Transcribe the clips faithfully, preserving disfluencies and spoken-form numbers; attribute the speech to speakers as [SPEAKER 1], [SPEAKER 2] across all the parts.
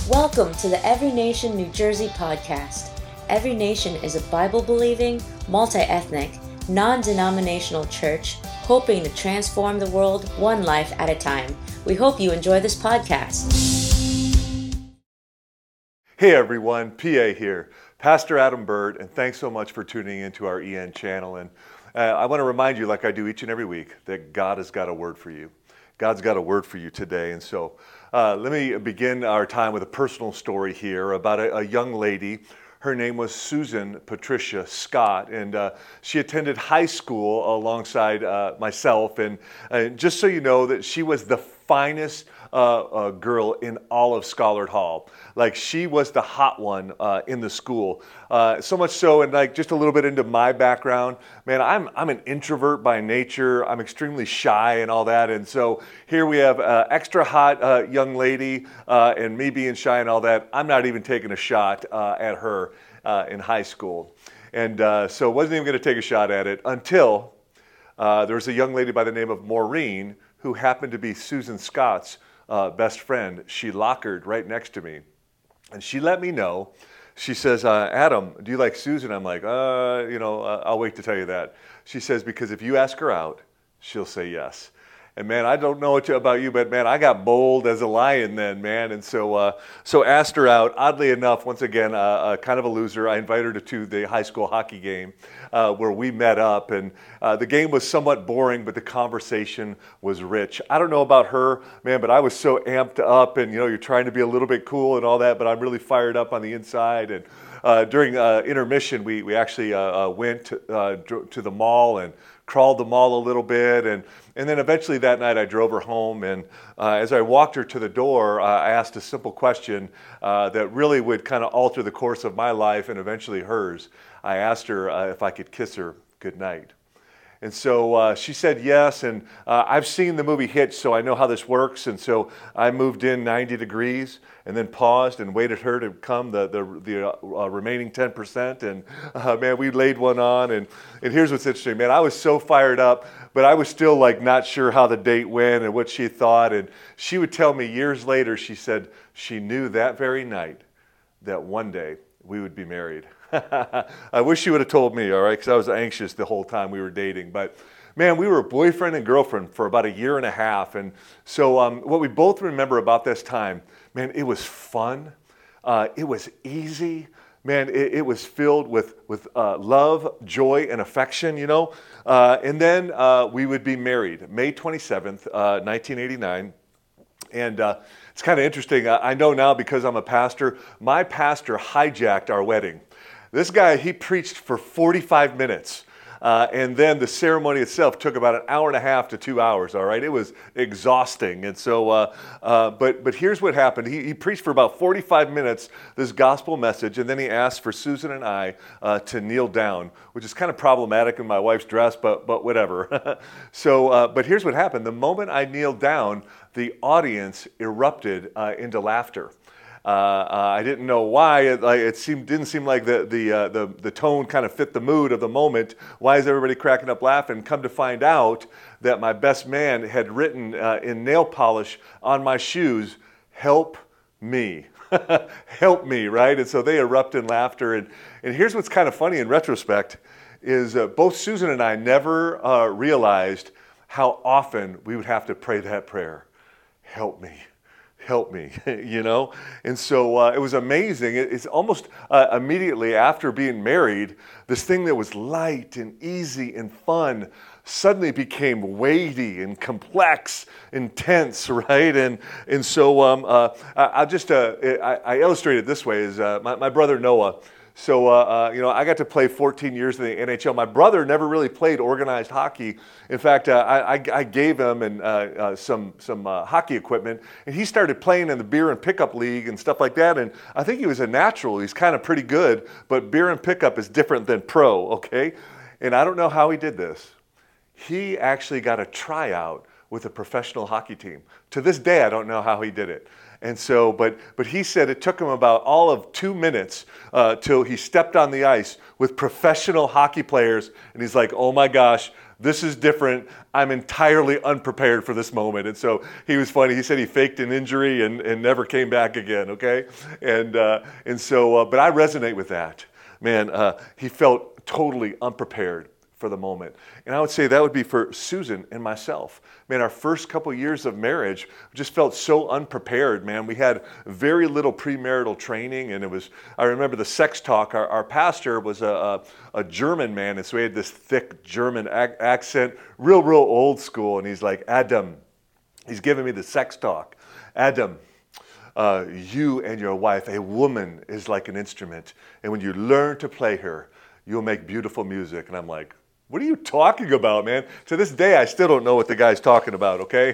[SPEAKER 1] Welcome to the Every Nation New Jersey podcast. Every Nation is a Bible-believing, multi-ethnic, non-denominational church hoping to transform the world one life at a time. We hope you enjoy this podcast.
[SPEAKER 2] Hey everyone, P A here, Pastor Adam Bird, and thanks so much for tuning into our E N channel. And uh, I want to remind you, like I do each and every week, that God has got a word for you. God's got a word for you today. And so uh, let me begin our time with a personal story here about a, a young lady. Her name was Susan Patricia Scott, and uh, she attended high school alongside uh, myself. And uh, just so you know, that she was the finest uh, uh, girl in all of Scholar Hall. Like, she was the hot one uh, in the school. Uh, so much so, and like just a little bit into my background, man, I'm I'm an introvert by nature. I'm extremely shy and all that. And so here we have uh, extra hot uh, young lady uh, and me being shy and all that. I'm not even taking a shot uh, at her uh, in high school. And uh, so wasn't even going to take a shot at it until uh, there was a young lady by the name of Maureen who happened to be Susan Scott's uh, best friend. She lockered right next to me. And she let me know. She says, uh, Adam, do you like Susan? I'm like, uh, you know, uh, I'll wait to tell you that. She says, because if you ask her out, she'll say yes. And man, I don't know what you, about you, but man, I got bold as a lion then, man. And so uh, so asked her out. Oddly enough, once again, uh, uh, kind of a loser. I invited her to the high school hockey game uh, where we met up. And uh, the game was somewhat boring, but the conversation was rich. I don't know about her, man, but I was so amped up. And, you know, you're trying to be a little bit cool and all that, but I'm really fired up on the inside. And uh, during uh, intermission, we, we actually uh, uh, went to, uh, to the mall and crawled the mall a little bit, and and then eventually that night I drove her home, and uh, as I walked her to the door, uh, I asked a simple question uh, that really would kind of alter the course of my life and eventually hers. I asked her uh, if I could kiss her goodnight. And so uh, she said yes, and uh, I've seen the movie Hitch, so I know how this works. And so I moved in ninety degrees and then paused and waited her to come the the, the uh, remaining ten percent. And uh, man, we laid one on. And, and here's what's interesting, man. I was so fired up, but I was still like not sure how the date went and what she thought. And she would tell me years later, she said she knew that very night that one day we would be married. I wish she would have told me, all right, because I was anxious the whole time we were dating. But man, we were boyfriend and girlfriend for about a year and a half. And so um, what we both remember about this time, man, it was fun. Uh, it was easy. Man, it, it was filled with, with uh, love, joy, and affection, you know. Uh, and then uh, we would be married May twenty-seventh, uh, nineteen eighty-nine. And uh, it's kind of interesting. I, I know now because I'm a pastor, my pastor hijacked our wedding. This guy, he preached for forty-five minutes, uh, and then the ceremony itself took about an hour and a half to two hours, all right? It was exhausting, and so, uh, uh, but but here's what happened. He, he preached for about forty-five minutes, this gospel message, and then he asked for Susan and I uh, to kneel down, which is kind of problematic in my wife's dress, but, but whatever. so, uh, but here's what happened. The moment I kneeled down, the audience erupted uh, into laughter. Uh, uh, I didn't know why. It, like, it seemed didn't seem like the the, uh, the the tone kind of fit the mood of the moment. Why is everybody cracking up laughing? Come to find out that my best man had written uh, in nail polish on my shoes, "Help me." Help me, right? And so they erupt in laughter. And, and here's what's kind of funny in retrospect is uh, both Susan and I never uh, realized how often we would have to pray that prayer. Help me. Help me, you know? And so uh, it was amazing. It, it's almost uh, immediately after being married, this thing that was light and easy and fun suddenly became weighty and complex, intense, right? And and so um, uh, I, I'll just, uh, I, I illustrate it this way, is uh, my, my brother Noah. So, uh, uh, you know, I got to play fourteen years in the N H L. My brother never really played organized hockey. In fact, uh, I, I gave him and, uh, uh, some some uh, hockey equipment, and he started playing in the beer and pickup league and stuff like that. And I think he was a natural. He's kind of pretty good, but beer and pickup is different than pro, okay? And I don't know how he did this. He actually got a tryout with a professional hockey team. To this day, I don't know how he did it. And so, but but he said it took him about all of two minutes uh, till he stepped on the ice with professional hockey players, and he's like, oh my gosh, This is different. I'm entirely unprepared for this moment. And so he was funny. He said he faked an injury and, and never came back again, okay? And, uh, and so, uh, but I resonate with that. Man, uh, he felt totally unprepared for the moment. And I would say that would be for Susan and myself. Man, our first couple years of marriage just felt so unprepared, man. We had very little premarital training, and it was, I remember the sex talk. Our, our pastor was a, a, a German man, and so he had this thick German ac- accent, real, real old school, and he's like, Adam, he's giving me the sex talk. Adam, uh, you and your wife, a woman is like an instrument, and when you learn to play her, you'll make beautiful music. And I'm like, what are you talking about, man? To this day, I still don't know what the guy's talking about, okay?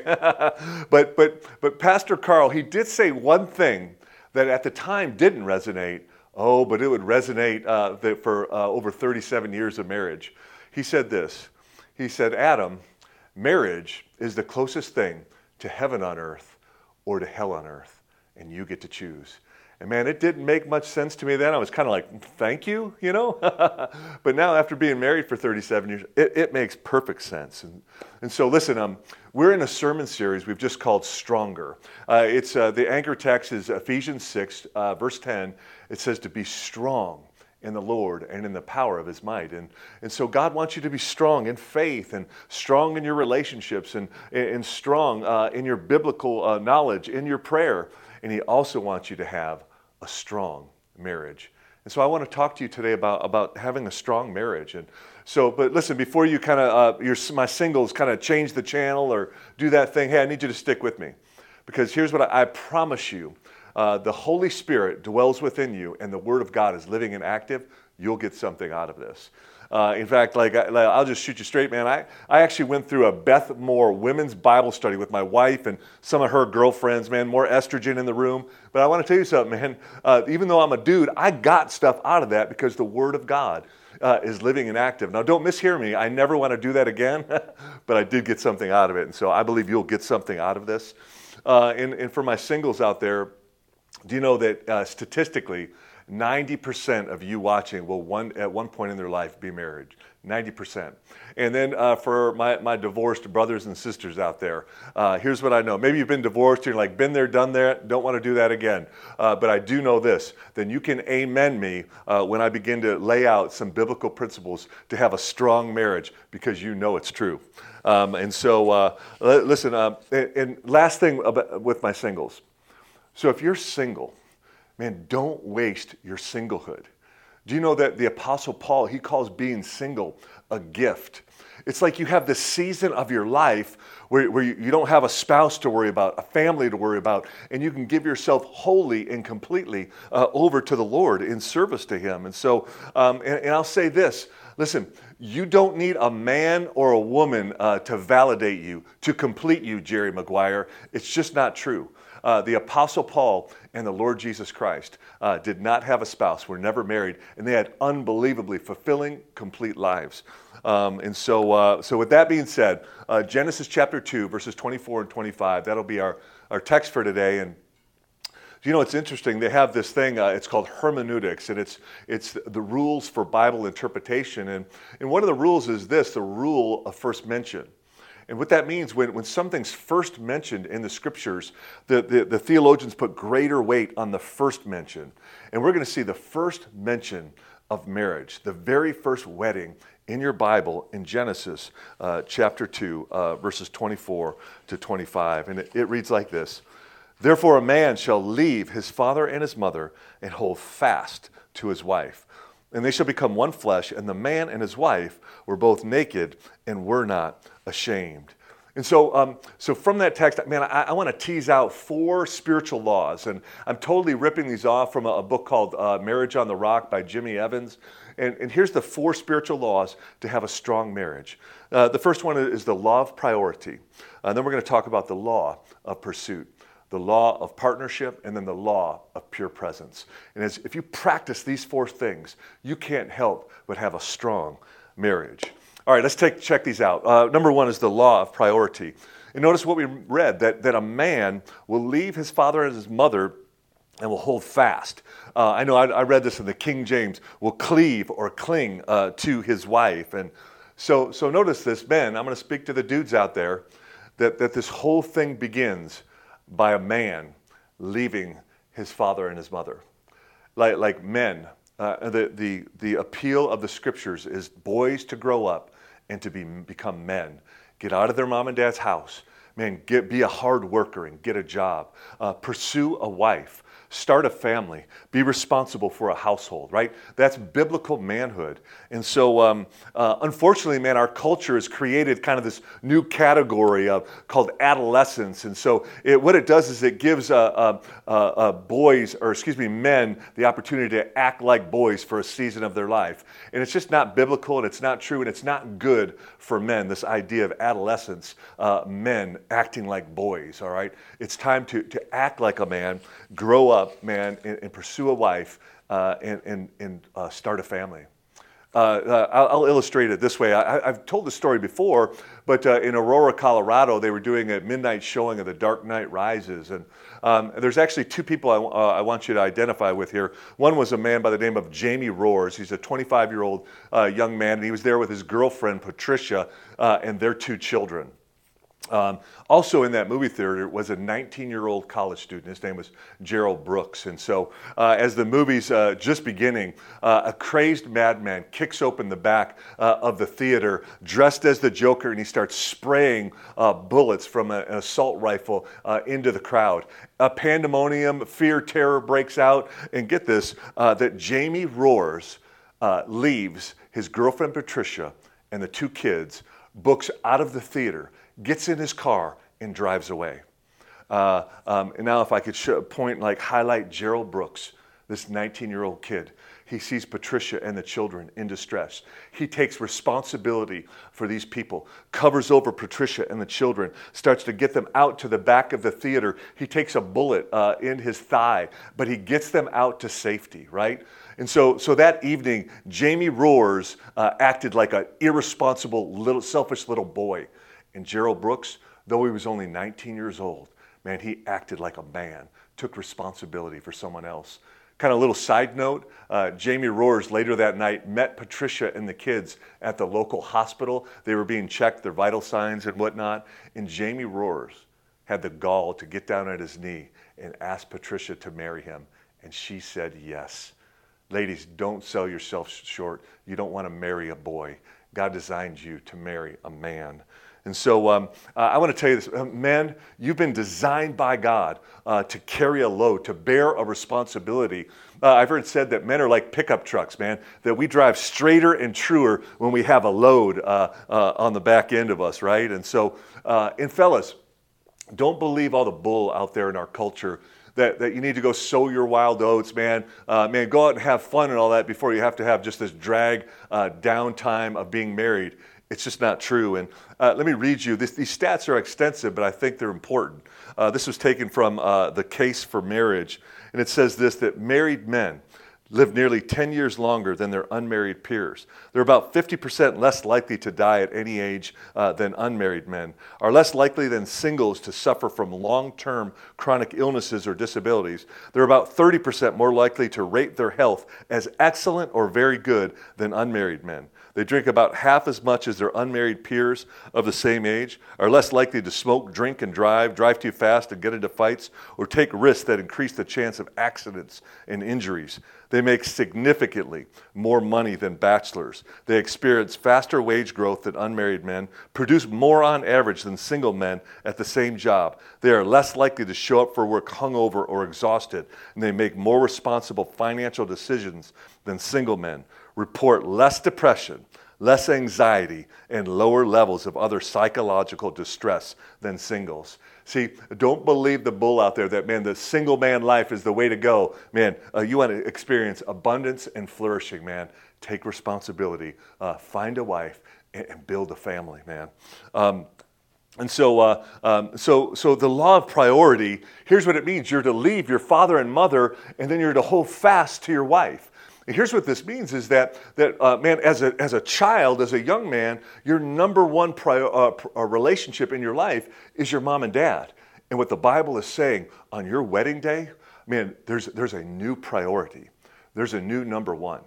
[SPEAKER 2] but but but Pastor Carl, he did say one thing that at the time didn't resonate. Oh, but it would resonate uh, that for uh, over thirty-seven years of marriage. He said this. He said, Adam, marriage is the closest thing to heaven on earth or to hell on earth, and you get to choose. And man, it didn't make much sense to me then. I was kind of like, thank you, you know? But now after being married for thirty-seven years, it, it makes perfect sense. And, and so listen, um, we're in a sermon series we've just called Stronger. Uh, it's uh, the anchor text is Ephesians six, uh, verse ten. It says to be strong in the Lord and in the power of his might. And, and so God wants you to be strong in faith and strong in your relationships and, and strong uh, in your biblical uh, knowledge, in your prayer. And he also wants you to have a strong marriage. And so I want to talk to you today about, about having a strong marriage. And so, but listen, before you kind of, uh, your, my singles kind of change the channel or do that thing, hey, I need you to stick with me. Because here's what I, I promise you. Uh, the Holy Spirit dwells within you and the Word of God is living and active. You'll get something out of this. Uh, in fact, like, I, like I'll just shoot you straight, man. I, I actually went through a Beth Moore women's Bible study with my wife and some of her girlfriends, man, more estrogen in the room. But I want to tell you something, man. Uh, even though I'm a dude, I got stuff out of that because the Word of God uh, is living and active. Now, don't mishear me. I never want to do that again, but I did get something out of it. And so I believe you'll get something out of this. Uh, and, and for my singles out there, do you know that uh, statistically, ninety percent of you watching will one at one point in their life be married? ninety percent. And then uh, for my, my divorced brothers and sisters out there, uh, here's what I know. Maybe you've been divorced, you're like, been there, done that, don't want to do that again. Uh, but I do know this, then you can amen me uh, when I begin to lay out some biblical principles to have a strong marriage because you know it's true. Um, and so, uh, listen, uh, and, and last thing about, with my singles. So if you're single, man, don't waste your singlehood. Do you know that the Apostle Paul, he calls being single a gift? It's like you have this season of your life where, where you, you don't have a spouse to worry about, a family to worry about, and you can give yourself wholly and completely uh, over to the Lord in service to him. And so, um, and, and I'll say this, listen, you don't need a man or a woman uh, to validate you, to complete you, Jerry Maguire. It's just not true. Uh, the Apostle Paul and the Lord Jesus Christ uh, did not have a spouse, were never married, and they had unbelievably fulfilling, complete lives. Um, and so, uh, so with that being said, uh, Genesis chapter two, verses twenty-four and twenty-five, that'll be our, our text for today. And you know, it's interesting, they have this thing, uh, it's called hermeneutics, and it's it's the rules for Bible interpretation. And, and one of the rules is this, the rule of first mention. And what that means, when, when something's first mentioned in the scriptures, the, the, the theologians put greater weight on the first mention. And we're going to see the first mention of marriage, the very first wedding in your Bible in Genesis uh, chapter two, uh, verses twenty-four to twenty-five. And it, it reads like this. Therefore a man shall leave his father and his mother and hold fast to his wife. And they shall become one flesh, and the man and his wife were both naked and were not ashamed. And so um, so from that text, man, I, I want to tease out four spiritual laws. And I'm totally ripping these off from a, a book called uh, Marriage on the Rock by Jimmy Evans. And, and here's the four spiritual laws to have a strong marriage. Uh, the first one is the law of priority. And then we're going to talk about the law of pursuit, the law of partnership, and then the law of pure presence. And as, if you practice these four things, you can't help but have a strong marriage. All right, let's take check these out. Uh, number one is the law of priority. And notice what we read, that, that a man will leave his father and his mother and will hold fast. Uh, I know I, I read this in the King James, will cleave or cling uh, to his wife. And So, so notice this, men, I'm going to speak to the dudes out there, that, that this whole thing begins by a man leaving his father and his mother. Like, like men, uh, the, the, the appeal of the scriptures is boys to grow up and to be, become men. Get out of their mom and dad's house. Man, get, be a hard worker and get a job. Uh, pursue a wife. Start a family. Be responsible for a household, right? That's biblical manhood. And so, um, uh, unfortunately, man, our culture has created kind of this new category of called adolescence. And so, it, what it does is it gives uh, uh, uh, uh, boys, or excuse me, men, the opportunity to act like boys for a season of their life. And it's just not biblical, and it's not true, and it's not good for men. This idea of adolescence, uh, men acting like boys. All right, it's time to to act like a man, grow up. Up, man, and, and pursue a wife uh, and, and, and uh, start a family. Uh, uh, I'll, I'll illustrate it this way. I, I've told the story before, but uh, in Aurora, Colorado, they were doing a midnight showing of The Dark Knight Rises. And um, there's actually two people I, uh, I want you to identify with here. One was a man by the name of Jamie Roars. He's a twenty-five-year-old uh, young man, and he was there with his girlfriend, Patricia, uh, and their two children. Um, also in that movie theater was a nineteen-year-old college student. His name was Gerald Brooks. And so uh, as the movie's uh, just beginning, uh, a crazed madman kicks open the back uh, of the theater dressed as the Joker, and he starts spraying uh, bullets from a, an assault rifle uh, into the crowd. A pandemonium, fear, terror breaks out. And get this, uh, that Jamie Roars uh, leaves his girlfriend Patricia and the two kids, books out of the theater, gets in his car and drives away. Uh, um, and now if I could show, point, like highlight Gerald Brooks, this nineteen-year-old kid. He sees Patricia and the children in distress. He takes responsibility for these people, covers over Patricia and the children, starts to get them out to the back of the theater. He takes a bullet uh, in his thigh, but he gets them out to safety, right? And so, so that evening, Jamie Roars uh, acted like an irresponsible, little, selfish little boy. And Gerald Brooks, though he was only nineteen years old, man, he acted like a man, took responsibility for someone else. Kind of little side note, uh, Jamie Roars later that night met Patricia and the kids at the local hospital. They were being checked, their vital signs and whatnot. And Jamie Roars had the gall to get down at his knee and ask Patricia to marry him. And she said yes. Ladies, don't sell yourself short. You don't want to marry a boy. God designed you to marry a man. And so um, uh, I want to tell you this, uh, men, you've been designed by God uh, to carry a load, to bear a responsibility. Uh, I've heard said that men are like pickup trucks, man, that we drive straighter and truer when we have a load uh, uh, on the back end of us, right? And so, uh, and fellas, don't believe all the bull out there in our culture that, that you need to go sow your wild oats, man. Uh, man, go out and have fun and all that before you have to have just this drag uh, downtime of being married. It's just not true. And uh, let me read you. This, these stats are extensive, but I think they're important. Uh, this was taken from uh, the Case for Marriage. And it says this, that married men live nearly ten years longer than their unmarried peers. They're about fifty percent less likely to die at any age uh, than unmarried men, are less likely than singles to suffer from long-term chronic illnesses or disabilities. They're about thirty percent more likely to rate their health as excellent or very good than unmarried men. They drink about half as much as their unmarried peers of the same age, are less likely to smoke, drink, and drive, drive too fast and get into fights, or take risks that increase the chance of accidents and injuries. They make significantly more money than bachelors. They experience faster wage growth than unmarried men, produce more on average than single men at the same job. They are less likely to show up for work hungover or exhausted, and they make more responsible financial decisions than single men, report less depression, less anxiety, and lower levels of other psychological distress than singles. See, don't believe the bull out there that, man, the single man life is the way to go. Man, uh, you want to experience abundance and flourishing, man. Take responsibility, uh, find a wife, and, and build a family, man. Um, and so, uh, um, so, so the law of priority, here's what it means. You're to leave your father and mother, and then you're to hold fast to your wife. And here's what this means is that, that uh, man, as a, as a child, as a young man, your number one prior, uh, pr- uh, relationship in your life is your mom and dad. And what the Bible is saying, on your wedding day, man, there's, there's a new priority. There's a new number one.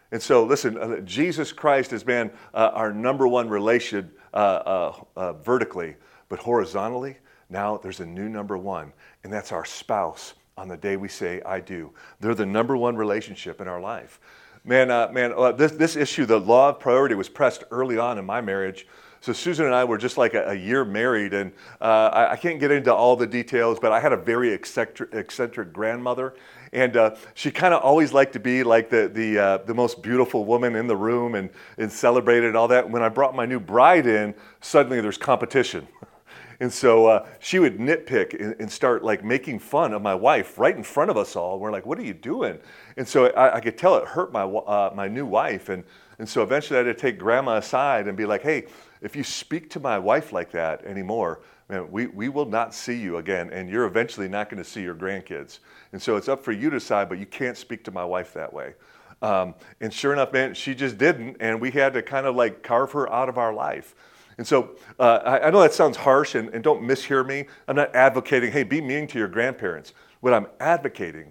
[SPEAKER 2] And so, listen, uh, Jesus Christ has been uh, our number one relation uh, uh, uh, vertically, but horizontally, now there's a new number one, and that's our spouse on the day we say, I do. They're the number one relationship in our life. Man, uh, man, uh, this, this issue, the law of priority, was pressed early on in my marriage. So Susan and I were just like a, a year married, and uh, I, I can't get into all the details, but I had a very eccentric, eccentric grandmother, and uh, she kind of always liked to be like the the, uh, the most beautiful woman in the room and, and celebrated all that. When I brought my new bride in, suddenly there's competition. And so uh, she would nitpick and, and start like making fun of my wife right in front of us all. We're like, what are you doing? And so I, I could tell it hurt my uh, my new wife. And, and so eventually I had to take grandma aside and be like, hey, if you speak to my wife like that anymore, man, we, we will not see you again. And you're eventually not going to see your grandkids. And so it's up for you to decide, but you can't speak to my wife that way. Um, and sure enough, man, she just didn't. And we had to kind of like carve her out of our life. And so uh, I, I know that sounds harsh, and, and don't mishear me. I'm not advocating, hey, be mean to your grandparents. What I'm advocating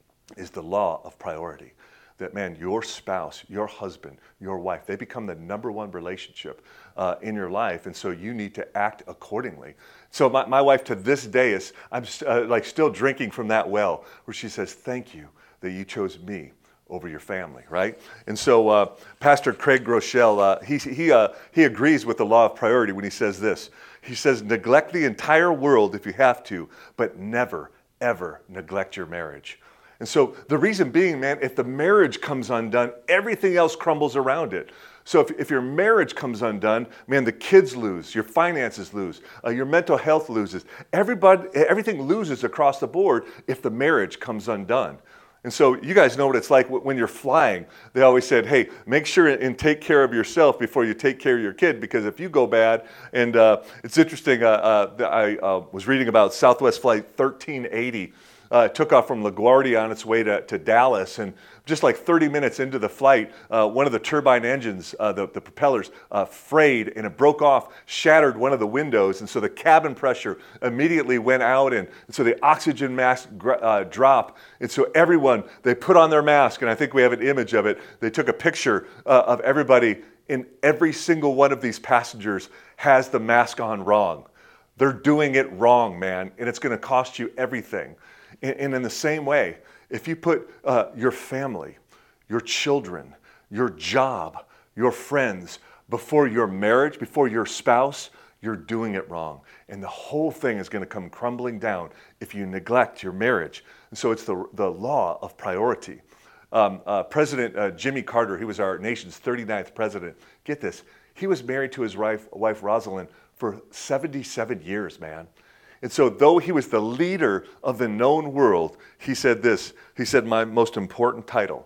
[SPEAKER 2] is the law of priority. That, man, your spouse, your husband, your wife, they become the number one relationship uh, in your life, and so you need to act accordingly. So my, my wife to this day is, I'm uh, like still drinking from that well, where she says, thank you that you chose me over your family, right? And so uh, Pastor Craig Groeschel, uh, he, he, uh, he agrees with the law of priority when he says this. He says, neglect the entire world if you have to, but never, ever neglect your marriage. And so the reason being, man, if the marriage comes undone, everything else crumbles around it. So if, if your marriage comes undone, man, the kids lose, your finances lose, uh, your mental health loses. Everybody, everything loses across the board if the marriage comes undone. And so you guys know what it's like when you're flying. They always said, hey, make sure and take care of yourself before you take care of your kid, because if you go bad, and uh, it's interesting, uh, uh, I uh, was reading about Southwest Flight thirteen eighty. Uh, it took off from LaGuardia on its way to, to Dallas, and just like thirty minutes into the flight, uh, one of the turbine engines, uh, the, the propellers, uh, frayed, and it broke off, shattered one of the windows, and so the cabin pressure immediately went out, and, and so the oxygen mask uh, dropped, and so everyone, they put on their mask, and I think we have an image of it. They took a picture uh, of everybody, and every single one of these passengers has the mask on wrong. They're doing it wrong, man, and it's going to cost you everything. And in the same way, if you put uh, your family, your children, your job, your friends before your marriage, before your spouse, you're doing it wrong. And the whole thing is going to come crumbling down if you neglect your marriage. And so it's the, the law of priority. Um, uh, President uh, Jimmy Carter, he was our nation's thirty-ninth president. Get this, he was married to his wife, wife Rosalind for seventy-seven years, man. And so though he was the leader of the known world, he said this, he said, my most important title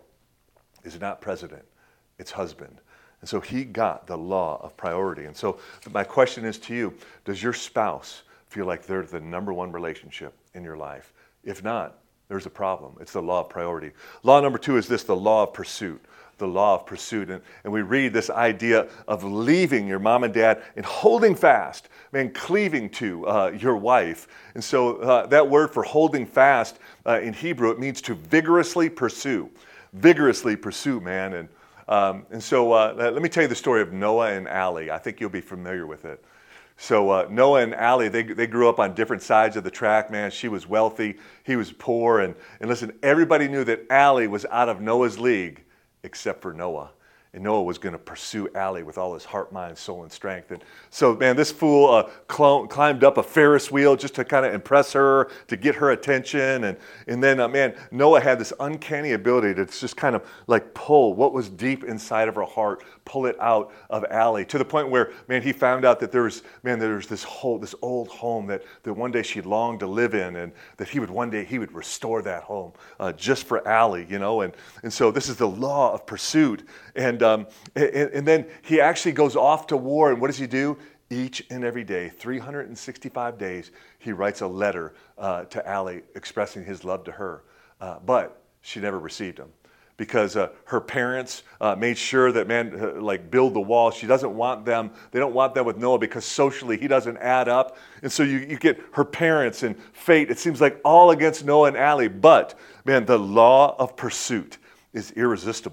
[SPEAKER 2] is not president, it's husband. And so he got the law of priority. And so my question is to you, does your spouse feel like they're the number one relationship in your life? If not, there's a problem. It's the law of priority. Law number two is this, the law of pursuit. The law of pursuit. And, and we read this idea of leaving your mom and dad and holding fast, man, cleaving to uh, your wife. And so uh, that word for holding fast uh, in Hebrew, it means to vigorously pursue. Vigorously pursue, man. And, um, and so uh, let me tell you the story of Noah and Allie. I think you'll be familiar with it. So uh, Noah and Allie, they, they grew up on different sides of the track, man. She was wealthy, he was poor. And, and listen, everybody knew that Allie was out of Noah's league, except for Noah. And Noah was going to pursue Allie with all his heart, mind, soul, and strength. And so, man, this fool uh, cl- climbed up a Ferris wheel just to kind of impress her, to get her attention. And, and then, uh, man, Noah had this uncanny ability to just kind of like pull what was deep inside of her heart, pull it out of Allie, to the point where, man, he found out that there was, man, there was this whole, this old home that, that one day she longed to live in, and that he would one day, he would restore that home uh, just for Allie, you know. And, and so this is the law of pursuit. And, um, and, and then he actually goes off to war, and what does he do? Each and every day, three hundred sixty-five days, he writes a letter uh, to Allie expressing his love to her. Uh, but she never received him, because uh, her parents uh, made sure that, man, uh, like build the wall. She doesn't want them. They don't want them with Noah because socially he doesn't add up. And so you, you get her parents and fate. It seems like all against Noah and Allie. But, man, the law of pursuit is irresistible.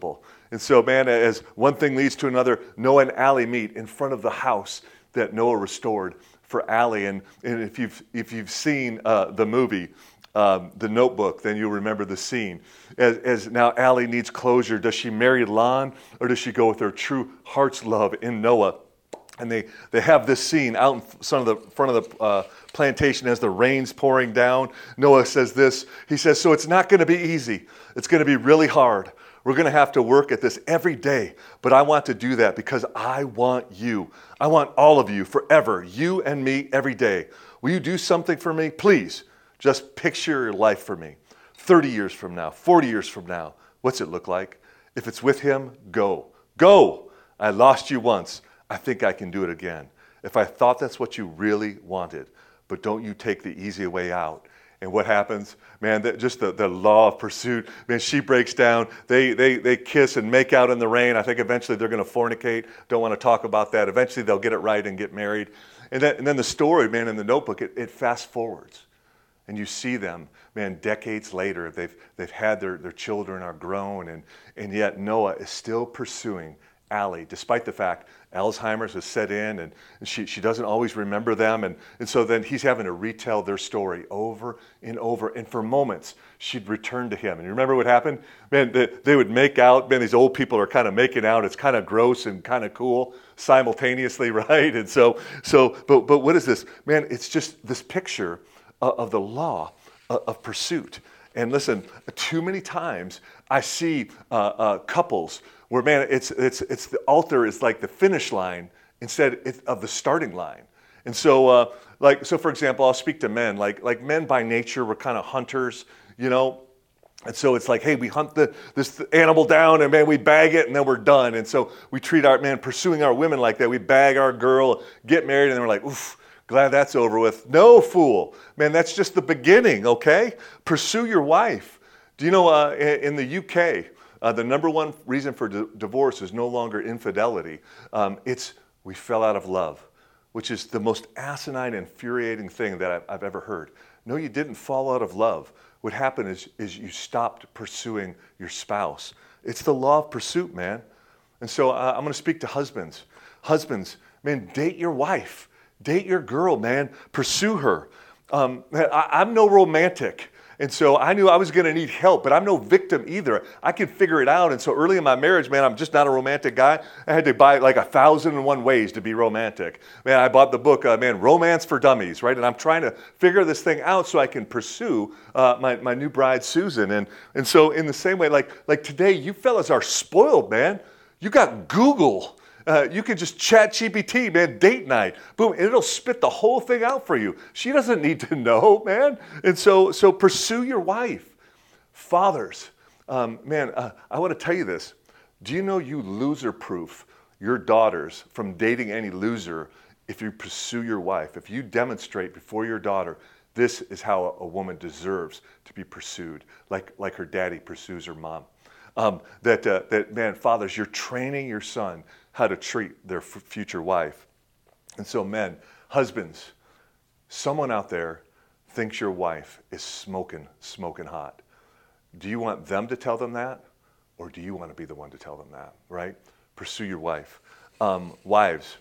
[SPEAKER 2] And so, man, as one thing leads to another, Noah and Allie meet in front of the house that Noah restored for Allie. And, and if you've if you've seen uh, the movie, um, The Notebook, then you'll remember the scene. As, as now Allie needs closure. Does she marry Lon, or does she go with her true heart's love in Noah? And they, they have this scene out in front of the, front of the uh, plantation as the rain's pouring down. Noah says this. He says, so it's not going to be easy. It's going to be really hard. We're going to have to work at this every day. But I want to do that because I want you. I want all of you forever, you and me every day. Will you do something for me? Please, just picture your life for me. thirty years from now, forty years from now, what's it look like? If it's with him, go. Go. I lost you once. I think I can do it again. If I thought that's what you really wanted, but don't you take the easy way out. And what happens? Man, that, just the, the law of pursuit. Man, she breaks down. They, they, they kiss and make out in the rain. I think eventually they're going to fornicate. Don't want to talk about that. Eventually they'll get it right and get married. And then, and then the story, man, in the Notebook, it, it fast forwards. And you see them, man, decades later, they've, they've had their, their children are grown, and, and yet Noah is still pursuing Allie, despite the fact Alzheimer's has set in, and, and she, she doesn't always remember them. And, and so then he's having to retell their story over and over. And for moments, she'd return to him. And you remember what happened? Man, they, they would make out. Man, these old people are kind of making out. It's kind of gross and kind of cool simultaneously, right? And so, so but, but what is this? Man, it's just this picture of, of the law of, of pursuit. And listen, too many times I see uh, uh, couples where, man, it's it's it's the altar is like the finish line instead of the starting line. And so, uh, like, so for example, I'll speak to men. Like, like men by nature, we're kind of hunters, you know. And so it's like, hey, we hunt the this animal down, and man, we bag it, and then we're done. And so we treat our man pursuing our women like that. We bag our girl, get married, and then we're like, oof. Glad that's over with. No, fool. Man, that's just the beginning, okay? Pursue your wife. Do you know uh, in the U K, uh, the number one reason for d- divorce is no longer infidelity. Um, it's we fell out of love, which is the most asinine, infuriating thing that I've, I've ever heard. No, you didn't fall out of love. What happened is, is you stopped pursuing your spouse. It's the law of pursuit, man. And so uh, I'm going to speak to husbands. Husbands, man, date your wife. Date your girl, man. Pursue her. Um, I, I'm no romantic. And so I knew I was going to need help, but I'm no victim either. I can figure it out. And so early in my marriage, man, I'm just not a romantic guy. I had to buy like a thousand and one ways to be romantic. Man, I bought the book, uh, man, Romance for Dummies, right? And I'm trying to figure this thing out so I can pursue uh, my, my new bride, Susan. And, and so in the same way, like, like today, you fellas are spoiled, man. You got Google. Uh, you can just chat G P T, man, date night, boom, and it'll spit the whole thing out for you. She doesn't need to know, man. And so, so pursue your wife. Fathers, um, man, uh, I want to tell you this. Do you know you loser-proof your daughters from dating any loser if you pursue your wife? If you demonstrate before your daughter, this is how a, a woman deserves to be pursued, like, like her daddy pursues her mom. Um, that, uh, that, man, fathers, you're training your son how to treat their f- future wife. And so, men, husbands, someone out there thinks your wife is smoking, smoking hot. Do you want them to tell them that? Or do you want to be the one to tell them that, right? Pursue your wife. Um, wives,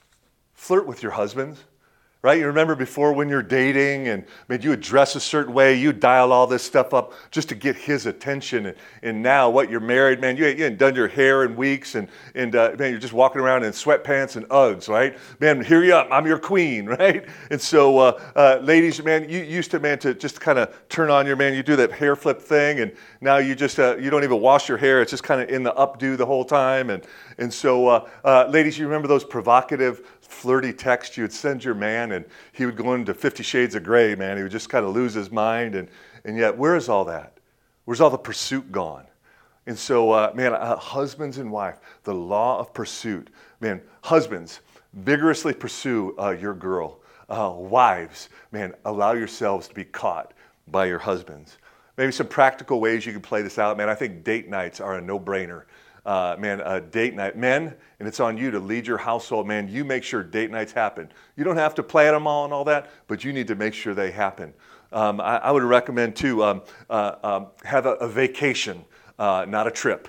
[SPEAKER 2] flirt with your husbands. Right? You remember before when you're dating and man, you would dress a certain way, you dial all this stuff up just to get his attention. And, and now what, you're married, man, you, you haven't done your hair in weeks and, and uh, man, you're just walking around in sweatpants and Uggs, right? Man, here you up, I'm your queen, right? And so uh, uh, ladies, man, you used to, man, to just kind of turn on your man, you do that hair flip thing and now you just, uh, you don't even wash your hair. It's just kind of in the updo the whole time. And, and so uh, uh, ladies, you remember those provocative, flirty texts you would send your man and he would go into Fifty Shades of Grey, man. He would just kind of lose his mind. And, and yet, where is all that? Where's all the pursuit gone? And so, uh, man, uh, husbands and wife, the law of pursuit. Man, husbands, vigorously pursue uh, your girl. Uh, wives, man, allow yourselves to be caught by your husbands. Maybe some practical ways you can play this out. Man, I think date nights are a no-brainer. Uh, man, a date night. Men, and it's on you to lead your household. Man, you make sure date nights happen. You don't have to plan them all and all that, but you need to make sure they happen. Um, I, I would recommend, too, um, uh, um, have a, a vacation, uh, not a trip.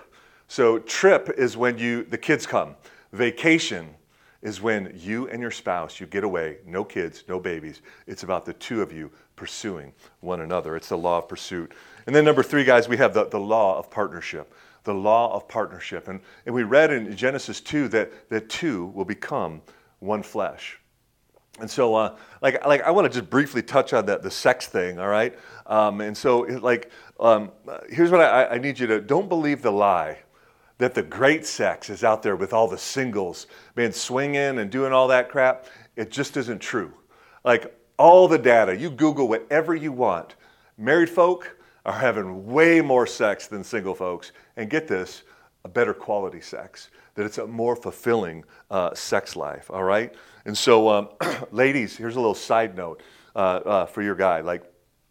[SPEAKER 2] So trip is when you the kids come. Vacation is when you and your spouse, you get away, no kids, no babies. It's about the two of you pursuing one another. It's the law of pursuit. And then number three, guys, we have the, the law of partnership. The law of partnership. And, and we read in Genesis two that, that two will become one flesh. And so, uh, like, like I want to just briefly touch on that, the sex thing, all right? Um, and so, like, um, here's what I, I need you to, don't believe the lie that the great sex is out there with all the singles, man, swinging and doing all that crap. It just isn't true. Like, all the data, you Google whatever you want. Married folk are having way more sex than single folks. And get this, a better quality sex, that it's a more fulfilling uh, sex life, all right? And so, um, ladies, here's a little side note uh, uh, for your guy. Like,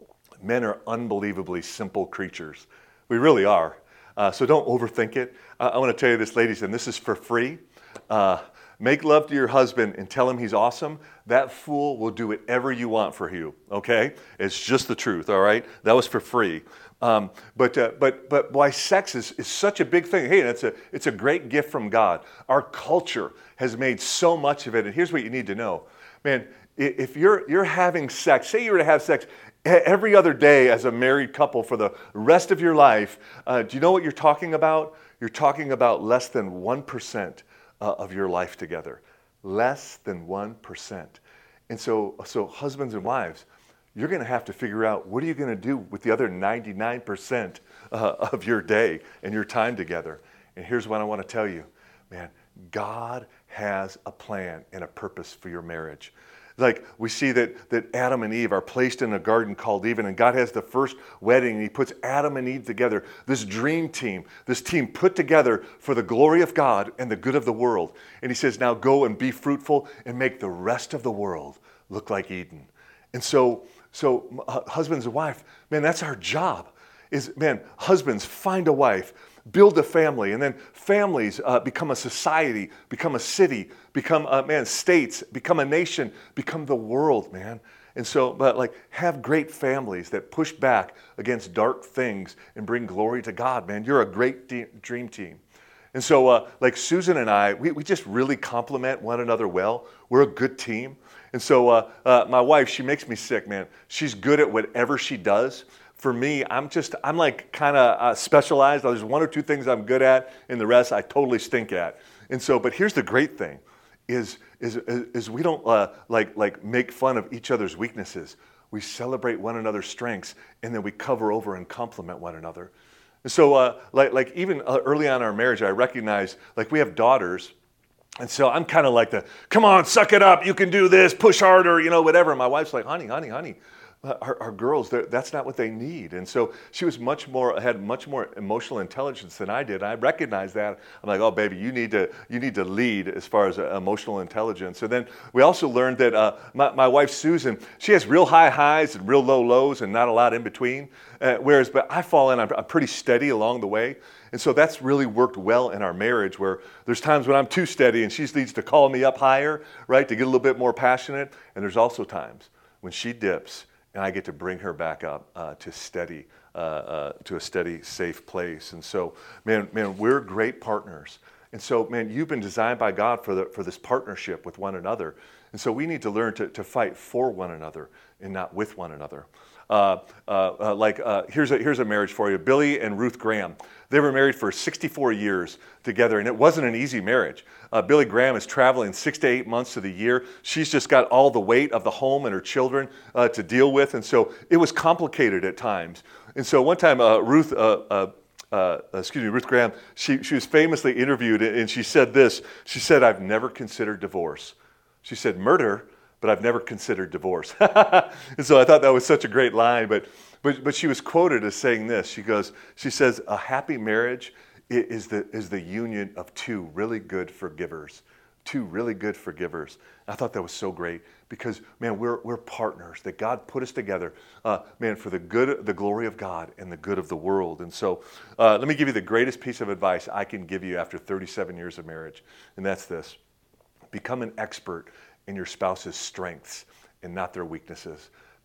[SPEAKER 2] men are unbelievably simple creatures. We really are. Uh, so don't overthink it. Uh, I want to tell you this, ladies, and this is for free. Uh, make love to your husband and tell him he's awesome. That fool will do whatever you want for you, okay? It's just the truth, all right? That was for free. Um, but uh, but but why sex is, is such a big thing. Hey, it's a it's a great gift from God. Our culture has made so much of it. And here's what you need to know, man. If you're you're having sex, say you were to have sex every other day as a married couple for the rest of your life, uh, do you know what you're talking about? You're talking about less than one percent uh, of your life together, less than one percent. And so so husbands and wives, you're going to have to figure out what are you going to do with the other ninety-nine percent uh, of your day and your time together. And here's what I want to tell you, man, God has a plan and a purpose for your marriage. Like we see that, that Adam and Eve are placed in a garden called Eden, and God has the first wedding, and he puts Adam and Eve together, this dream team, this team put together for the glory of God and the good of the world. And he says, now go and be fruitful and make the rest of the world look like Eden. And so, so uh, husbands and wife, man, that's our job. Is, man, husbands, find a wife, build a family, and then families uh, become a society, become a city, become, uh, man, states, become a nation, become the world, man. And so, but like, have great families that push back against dark things and bring glory to God, man. You're a great de- dream team. And so, uh, like Susan and I, we, we just really complement one another well. We're a good team. And so, uh, uh, my wife, she makes me sick, man. She's good at whatever she does. For me, I'm just, I'm like kind of uh, specialized. There's one or two things I'm good at, and the rest I totally stink at. And so, but here's the great thing, is is is we don't uh, like like make fun of each other's weaknesses. We celebrate one another's strengths, and then we cover over and compliment one another. And so, uh, like like even uh, early on in our marriage, I recognize like we have daughters. And so I'm kind of like the, come on, suck it up, you can do this, push harder, you know, whatever. And my wife's like, honey, honey, honey. Our, our girls, that's not what they need. And so she was much more, had much more emotional intelligence than I did. I recognized that. I'm like, oh, baby, you need to you need to lead as far as uh, emotional intelligence. And then we also learned that uh, my, my wife, Susan, she has real high highs and real low lows and not a lot in between. Uh, whereas, but I fall in, I'm, I'm pretty steady along the way. And so that's really worked well in our marriage, where there's times when I'm too steady and she needs to call me up higher, right, to get a little bit more passionate. And there's also times when she dips and I get to bring her back up uh, to steady, uh, uh, to a steady, safe place. And so, man, man, we're great partners. And so, man, you've been designed by God for the, for this partnership with one another. And so we need to learn to, to fight for one another and not with one another. Uh, uh, uh, like uh, here's a here's a marriage for you. Billy and Ruth Graham. They were married for sixty-four years together, and it wasn't an easy marriage. Uh, Billy Graham is traveling six to eight months of the year. She's just got all the weight of the home and her children uh, to deal with, and so it was complicated at times. And so one time, uh, Ruth. Uh, uh, Uh, excuse me, Ruth Graham, she, she was famously interviewed, and she said this. She said, I've never considered divorce. She said, murder, but I've never considered divorce. And so I thought that was such a great line, but, but but she was quoted as saying this. She goes, she says, a happy marriage is the, is the union of two really good forgivers. Two really good forgivers. I thought that was so great because, man, we're we're partners, that God put us together, uh, man, for the good, the glory of God and the good of the world. And so uh, let me give you the greatest piece of advice I can give you after thirty-seven years of marriage, and that's this. Become an expert in your spouse's strengths and not their weaknesses.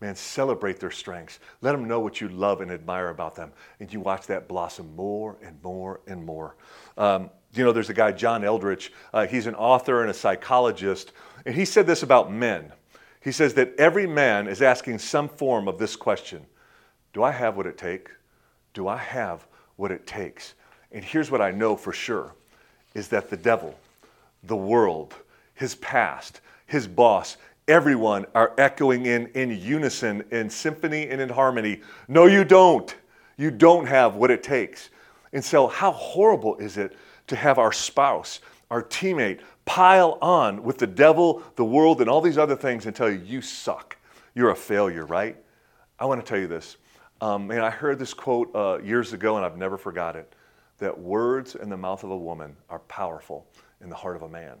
[SPEAKER 2] man, celebrate their strengths. Let them know what you love and admire about them. And you watch that blossom more and more and more. Um, you know, there's a guy, John Eldredge. Uh, he's an author and a psychologist. And he said this about men. He says that every man is asking some form of this question. Do I have what it takes? Do I have what it takes? And here's what I know for sure, is that the devil, the world, his past, his boss, everyone are echoing in, in unison, in symphony and in harmony. No, you don't. You don't have what it takes. And so how horrible is it to have our spouse, our teammate, pile on with the devil, the world, and all these other things and tell you, you suck. You're a failure, right? I want to tell you this. Um, and I heard this quote uh, years ago, and I've never forgot it, that words in the mouth of a woman are powerful in the heart of a man.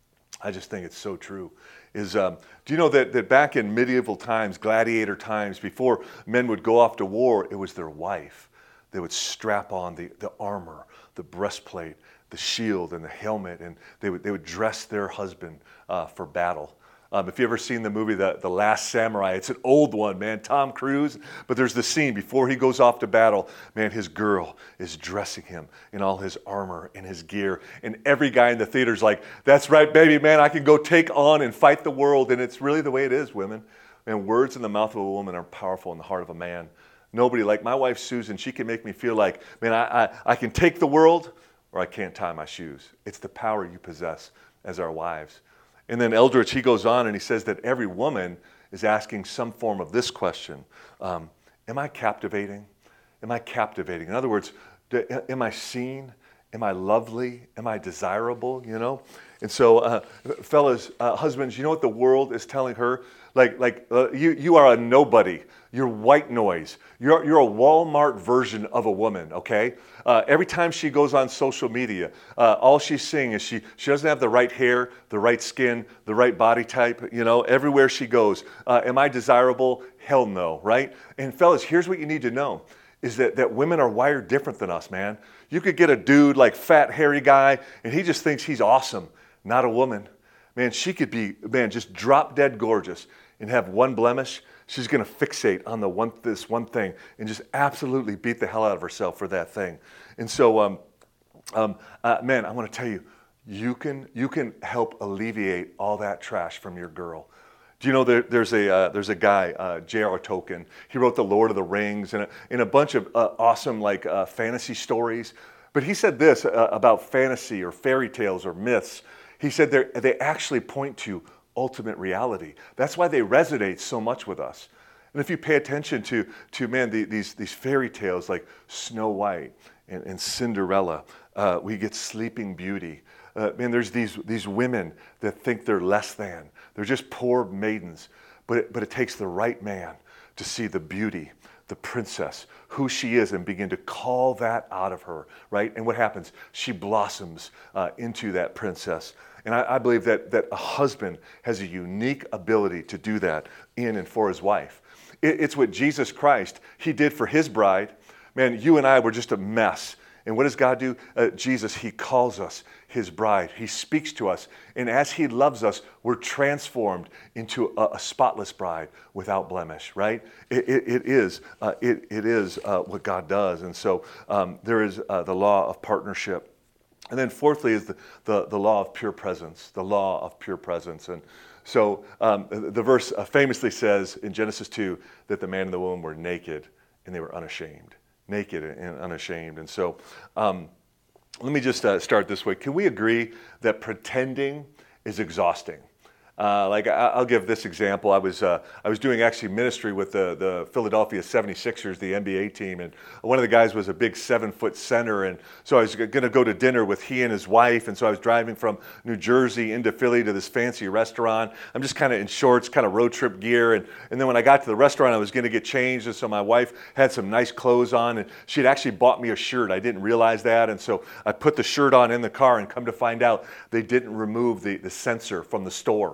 [SPEAKER 2] I just think it's so true. Is um, do you know that, that back in medieval times, gladiator times, before men would go off to war, it was their wife. They would strap on the, the armor, the breastplate, the shield, and the helmet, and they would, they would dress their husband uh, for battle. Um, if you've ever seen the movie the, the Last Samurai, it's an old one, man, Tom Cruise. But there's the scene before he goes off to battle, man, his girl is dressing him in all his armor and his gear. And every guy in the theater's like, that's right, baby, man, I can go take on and fight the world. And it's really the way it is, women. Man, words in the mouth of a woman are powerful in the heart of a man. Nobody, like my wife, Susan, she can make me feel like, man, I, I, I can take the world or I can't tie my shoes. It's the power you possess as our wives. And then Eldredge, he goes on and he says that every woman is asking some form of this question. Um, am I captivating? Am I captivating? In other words, do, am I seen? Am I lovely? Am I desirable? You know? And so, uh, fellas, uh, husbands, you know what the world is telling her? Like, like uh, you, you are a nobody. You're white noise. You're, you're a Walmart version of a woman, okay? Uh, every time she goes on social media, uh, all she's seeing is she, she doesn't have the right hair, the right skin, the right body type, you know, everywhere she goes. Uh, am I desirable? Hell no, right? And fellas, here's what you need to know, is that, that women are wired different than us, man. You could get a dude like fat, hairy guy, and he just thinks he's awesome. Not a woman. Man, she could be, man, just drop dead gorgeous and have one blemish. She's going to fixate on the one, this one thing and just absolutely beat the hell out of herself for that thing. And so, um, um, uh, man, I want to tell you, you can you can help alleviate all that trash from your girl. Do you know there, there's a uh, there's a guy, uh, J R R Tolkien. He wrote The Lord of the Rings and a, and a bunch of uh, awesome like uh, fantasy stories. But he said this uh, about fantasy or fairy tales or myths. He said they actually point to ultimate reality. That's why they resonate so much with us. And if you pay attention to, to man, the, these, these fairy tales like Snow White and, and Cinderella, uh, we get Sleeping Beauty. Uh, man, there's these, these women that think they're less than. They're just poor maidens. But it, but it takes the right man to see the beauty, the princess, who she is, and begin to call that out of her, right? And what happens? She blossoms uh, into that princess. And I, I believe that, that a husband has a unique ability to do that in and for his wife. It, it's what Jesus Christ, he did for his bride. Man, you and I were just a mess. And what does God do? Uh, Jesus, he calls us his bride. He speaks to us. And as he loves us, we're transformed into a, a spotless bride without blemish, right? It, it, it is, uh, it, it is uh, what God does. And so um, there is uh, the law of partnership. And then fourthly is the, the, the law of pure presence, the law of pure presence. And so um, the verse famously says in Genesis two that the man and the woman were naked and they were unashamed. Naked and unashamed. And so um, let me just uh, start this way. Can we agree that pretending is exhausting? Uh, like I, I'll give this example. I was uh, I was doing actually ministry with the, the Philadelphia seventy-sixers, the N B A team, and one of the guys was a big seven-foot center, and so I was going to go to dinner with he and his wife, and so I was driving from New Jersey into Philly to this fancy restaurant. I'm just kind of in shorts, kind of road trip gear, and, and then when I got to the restaurant, I was going to get changed, and so my wife had some nice clothes on, and she'd actually bought me a shirt. I didn't realize that, and so I put the shirt on in the car, and come to find out, they didn't remove the, the sensor from the store.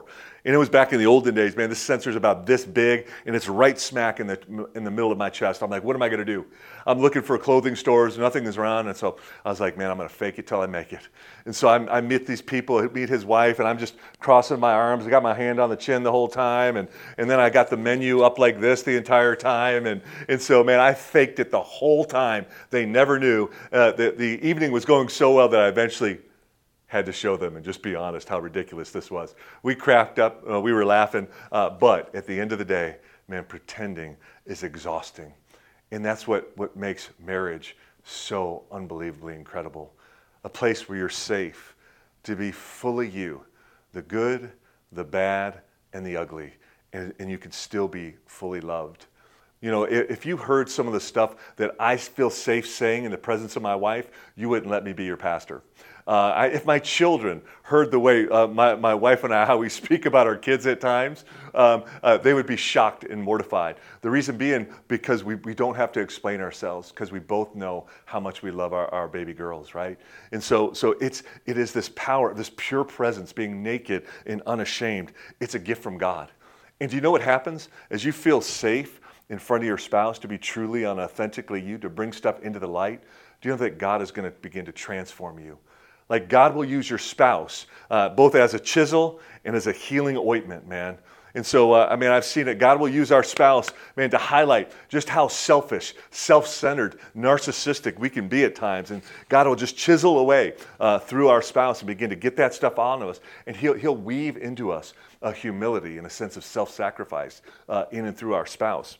[SPEAKER 2] And it was back in the olden days, man, this sensor's about this big, and it's right smack in the in the middle of my chest. I'm like, what am I going to do? I'm looking for clothing stores, nothing is around, and so I was like, man, I'm going to fake it till I make it. And so I'm, I meet these people, I meet his wife, and I'm just crossing my arms. I got my hand on the chin the whole time, and, and then I got the menu up like this the entire time, and, and so, man, I faked it the whole time. They never knew. Uh, the, the evening was going so well that I eventually had to show them and just be honest how ridiculous this was. We cracked up, uh, we were laughing, uh, but at the end of the day, man, pretending is exhausting. And that's what, what makes marriage so unbelievably incredible. A place where you're safe to be fully you, the good, the bad, and the ugly, and, and you can still be fully loved. You know, if, if you heard some of the stuff that I feel safe saying in the presence of my wife, you wouldn't let me be your pastor. Uh, I, if my children heard the way uh, my, my wife and I, how we speak about our kids at times, um, uh, they would be shocked and mortified. The reason being because we, we don't have to explain ourselves, because we both know how much we love our, our baby girls, right? And so so it's, it is this power, this pure presence, being naked and unashamed. It's a gift from God. And do you know what happens? As you feel safe in front of your spouse to be truly and authentically you, to bring stuff into the light, do you know that God is going to begin to transform you? Like God will use your spouse uh, both as a chisel and as a healing ointment, man. And so, uh, I mean, I've seen it. God will use our spouse, man, to highlight just how selfish, self-centered, narcissistic we can be at times. And God will just chisel away uh, through our spouse and begin to get that stuff on us. And he'll, he'll weave into us a humility and a sense of self-sacrifice uh, in and through our spouse.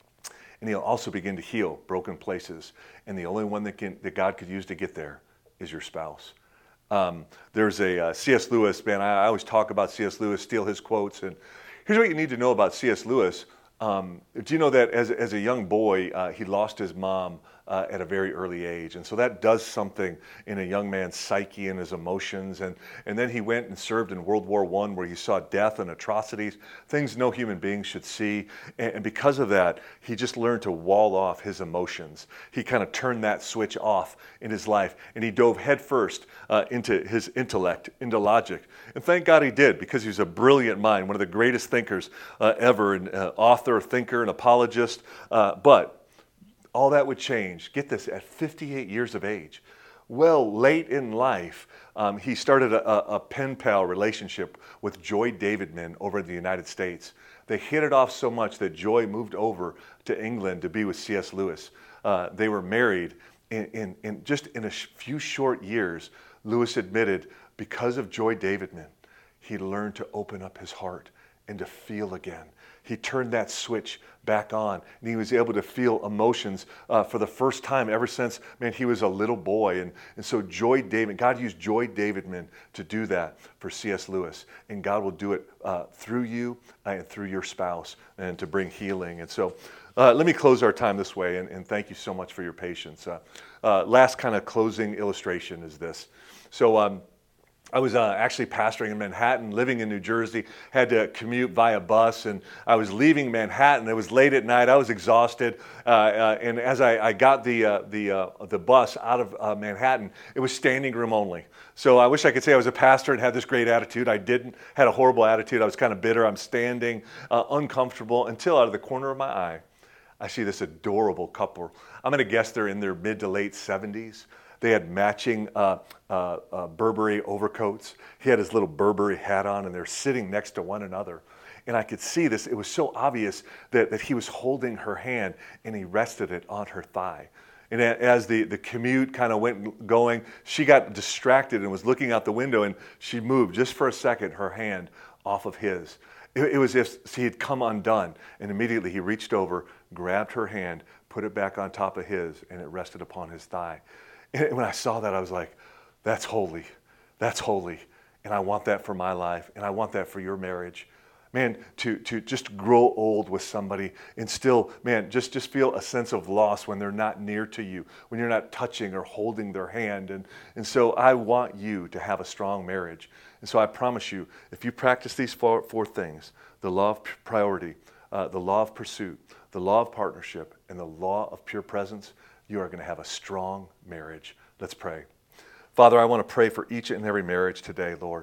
[SPEAKER 2] And he'll also begin to heal broken places. And the only one that, can, that God could use to get there is your spouse. Um, there's a uh, C S Lewis, man, I, I always talk about C S Lewis, steal his quotes. And here's what you need to know about C S Lewis. Um, do you know that as, as a young boy, uh, he lost his mom uh, at a very early age? And so that does something in a young man's psyche and his emotions. And, and then he went and served in World War One, where he saw death and atrocities, things no human being should see. And, and because of that, he just learned to wall off his emotions. He kind of turned that switch off in his life, and he dove headfirst uh, into his intellect, into logic. And thank God he did, because he was a brilliant mind, one of the greatest thinkers uh, ever, an uh, author, thinker, an apologist. Uh, but all that would change, get this, at fifty-eight years of age. Well, late in life, um, he started a, a pen pal relationship with Joy Davidman over in the United States. They hit it off so much that Joy moved over to England to be with C S Lewis. Uh, they were married, in, in, in just in a few short years. Lewis admitted, because of Joy Davidman, he learned to open up his heart and to feel again. He turned that switch back on, and he was able to feel emotions uh, for the first time ever since, man, he was a little boy. And, and so Joy Davidman, God used Joy Davidman to do that for C S Lewis. And God will do it uh, through you and through your spouse, and to bring healing. And so uh, let me close our time this way, and, and thank you so much for your patience. Uh, uh, last kind of closing illustration is this. So, um, I was uh, actually pastoring in Manhattan, living in New Jersey, had to commute via bus, and I was leaving Manhattan. It was late at night. I was exhausted, uh, uh, and as I, I got the uh, the uh, the bus out of uh, Manhattan, it was standing room only. So I wish I could say I was a pastor and had this great attitude. I didn't. Had a horrible attitude. I was kind of bitter. I'm standing, uh, uncomfortable, until out of the corner of my eye, I see this adorable couple. I'm going to guess they're in their mid to late seventies. They had matching uh, uh, uh, Burberry overcoats. He had his little Burberry hat on, and they're sitting next to one another. And I could see this. It was so obvious that, that he was holding her hand, and he rested it on her thigh. And as the, the commute kind of went going, she got distracted and was looking out the window, and she moved just for a second her hand off of his. It, it was as if he had come undone, and immediately he reached over, grabbed her hand, put it back on top of his, and it rested upon his thigh. And when I saw that, I was like, that's holy. That's holy. And I want that for my life. And I want that for your marriage. Man, to, to just grow old with somebody and still, man, just, just feel a sense of loss when they're not near to you, when you're not touching or holding their hand. And, and so I want you to have a strong marriage. And so I promise you, if you practice these four, four things, the law of priority, uh, the law of pursuit, the law of partnership, and the law of pure presence, you are going to have a strong marriage. Let's pray. Father, I want to pray for each and every marriage today, Lord.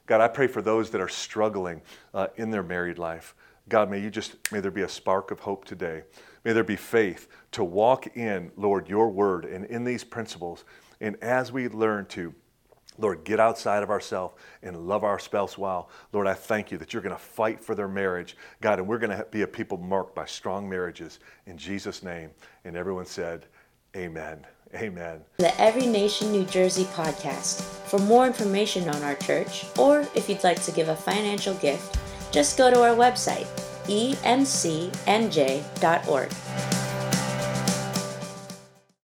[SPEAKER 2] God, I pray for those that are struggling uh, in their married life. God, may you just, may there be a spark of hope today. May there be faith to walk in, Lord, your word and in these principles. And as we learn to, Lord, get outside of ourselves and love our spouse well, Lord, I thank you that you're going to fight for their marriage, God, and we're going to be a people marked by strong marriages in Jesus' name. And everyone said, amen. Amen.
[SPEAKER 1] The Every Nation New Jersey podcast. For more information on our church, or if you'd like to give a financial gift, just go to our website, e m c n j dot org.